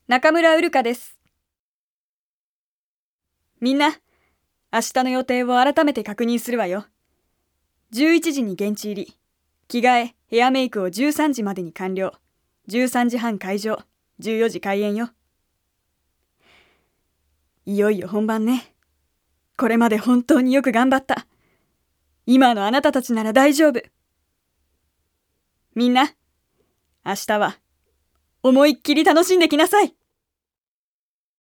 中村うるかです。みんな、明日の予定を改めて確認するわよ。11時に現地入り。着替え、ヘアメイクを13時までに完了。13時半会場。14時開演よ。いよいよ本番ね。これまで本当によく頑張った。今のあなたたちなら大丈夫。みんな、明日は思いっきり楽しんできなさい。